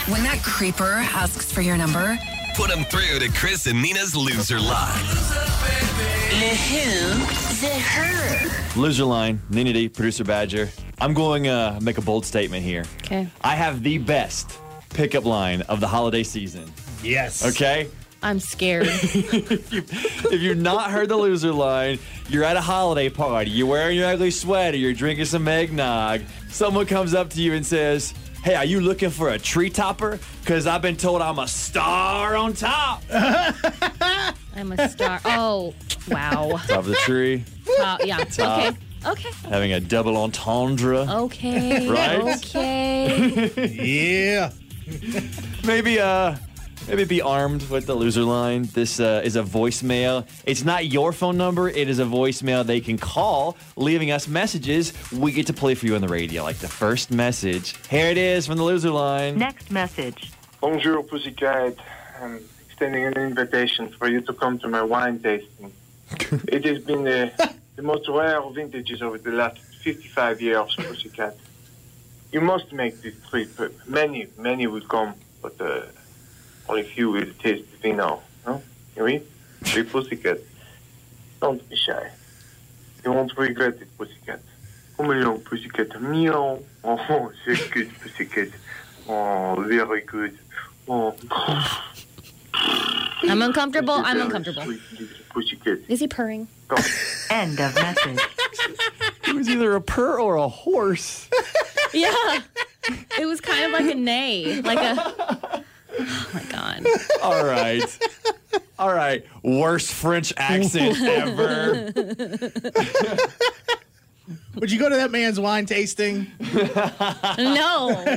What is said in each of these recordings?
When that creeper asks for your number, put them through to Chris and Nina's Loser Line. the who, the her. Loser Line, Nina D, Producer Badger. I'm going to make a bold statement here. Okay. I have the best pickup line of the holiday season. Yes. Okay? I'm scared. If you've not heard the Loser Line, you're at a holiday party, you're wearing your ugly sweater, you're drinking some eggnog. Someone comes up to you and says, "Hey, are you looking for a tree topper? Because I've been told I'm a star on top." I'm a star. Oh, wow. Top of the tree, Yeah. Top. Okay. having a double entendre. Okay. Right? Okay. Yeah. Maybe be armed with the Loser Line. This is a voicemail. It's not your phone number. It is a voicemail they can call, leaving us messages we get to play for you on the radio, like the first message. Here it is from the Loser Line. Next message. Bonjour, Pussycat. I'm extending an invitation for you to come to my wine tasting. It has been the most rare of vintages over the last 55 years, Pussycat. You must make this trip. Many will come, but only few will taste the vino. No? You read? Big Pussycat. Don't be shy. You won't regret it, Pussycat. Come along, Pussycat. Meow. Oh, so good, Pussycat. Oh, very good. Oh. I'm uncomfortable. I'm uncomfortable. Sweet little Pussycat. Is he purring? End of message. It was either a purr or a horse. Yeah. It was kind of like a neigh. Like a... Oh, my God. All right. Worst French accent ever. Would you go to that man's wine tasting? No.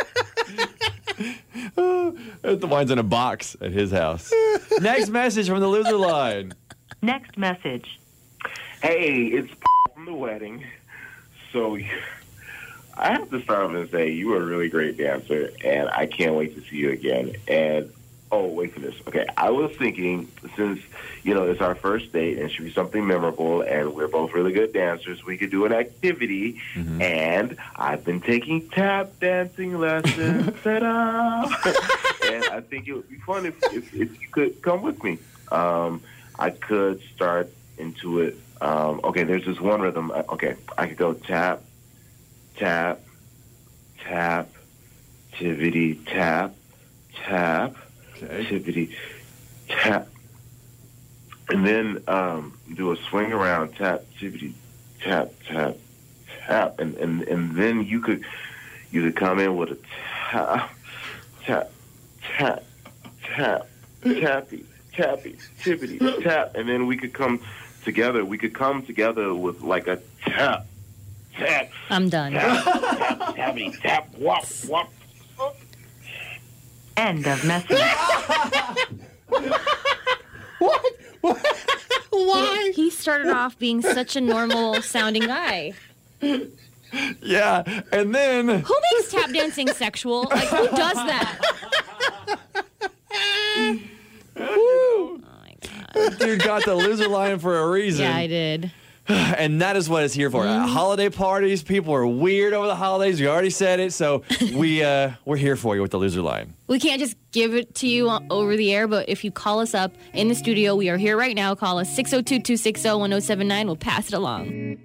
The wine's in a box at his house. Next message from the Loser Line. Next message. Hey, it's from the wedding. So I have to start off and say you were a really great dancer, and I can't wait to see you again. And, oh, wait for this. Okay, I was thinking, since, it's our first date and it should be something memorable, and we're both really good dancers, we could do an activity, and I've been taking tap dancing lessons. Ta-da! And I think it would be fun if you could come with me. I could start into it. Okay, there's this one rhythm. Okay, I could go tap, tap, tap, tibbity, tap, tap, tibbity, tap. And then do a swing around, tap, tibbity, tap, tap, tap. And then you could come in with a tap, tap, tap, tap, tappy, tappy, tibbity, tap. And then we could come together. We could come together with like a tap, tap. I'm done. Tap, tap, tappity, tap, wop, wop. End of message. What? Why? He started off being such a normal sounding guy. Yeah, and then... Who makes tap dancing sexual? Like, who does that? Oh, my God. Dude got the Loser Line for a reason. Yeah, I did. And that is what it's here for. Holiday parties, people are weird over the holidays. We already said it, so we're here for you with the Loser Line. We can't just give it to you over the air, but if you call us up in the studio, we are here right now. Call us 602-260-1079. We'll pass it along.